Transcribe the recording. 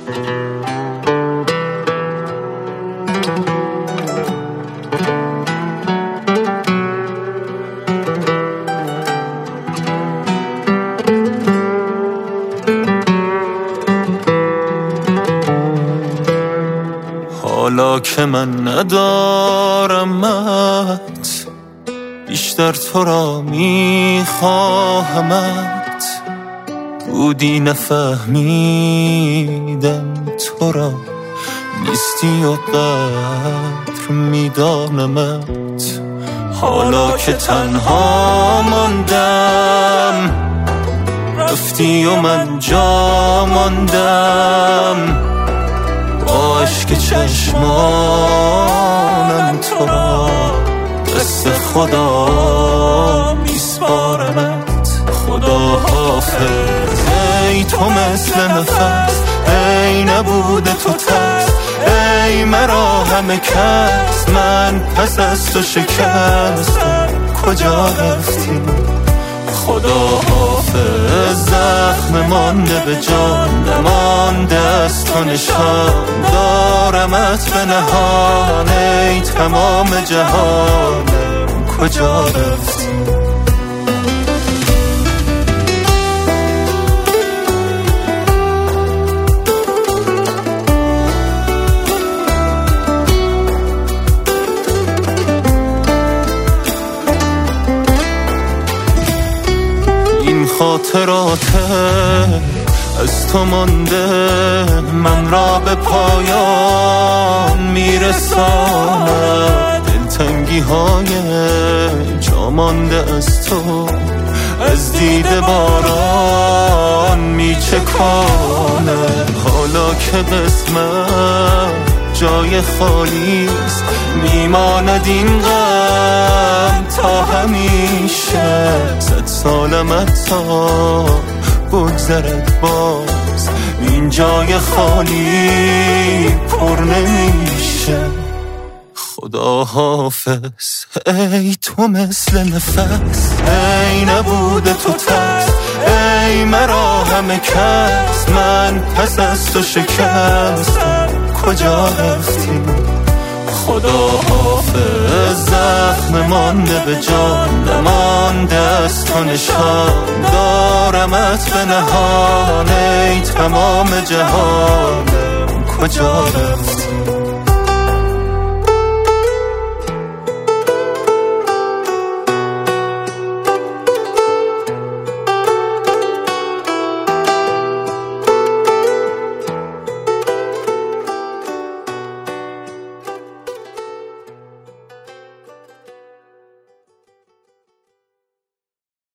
حالا که من ندارمت بیشتر تو را میخواهمت، بودی نفهمیدم تو را نیستی و قدر میدانمت. حالا که تنها ماندم رفتی و من جا ماندم، با عشق چشمانم تو را دست خدا میسپارمت. خدا حافظ ای تو مثل نفس، ای نبوده تو ترس، ای مرا همه کس، من پس از تو شکستم کجا رفتی؟ خدا حافظ زخم مانده به جان نمانده از تو نشان، دارمت به نهان ای تمام جهانم کجا رفتی؟ خاطراته از تو مانده من را به پایان میرساند، دلتنگی های جا مانده از تو از دید باران میچکانه. حالا که قسمت جای خالیست میماند این غم تا همیشه، 100 سالم تا بگذرد باز این جای خالی پر نمیشه. خدا حافظ ای تو مثل نفس، ای نبوده تو ترس، ای مرا همه کس، من پس از تو شکستم کجا رفتی؟ خدا حافظ زخم مانده به جان نمانده از تو نشان، دارمت به نهان ای تمام جهانم کجا رفتی؟